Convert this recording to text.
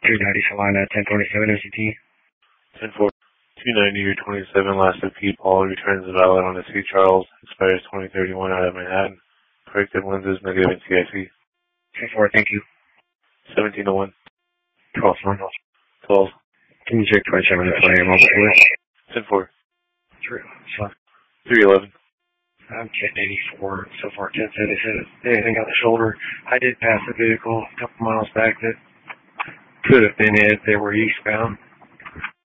290 Salina, 1027 MCT. 10-4. 290 or 27 last of P. Paul returns the valid on the C. Charles. Expires 2031 out of Manhattan. Corrected lenses, negative in CIC. 10-4, thank you. 1701. 12, someone else. 12. Can you check 27 minutes when I am on the 10-4. 311. 311. I'm 1084 so far. 1077. Anything got the shoulder? I did pass a vehicle a couple miles back that could have been it. They were eastbound.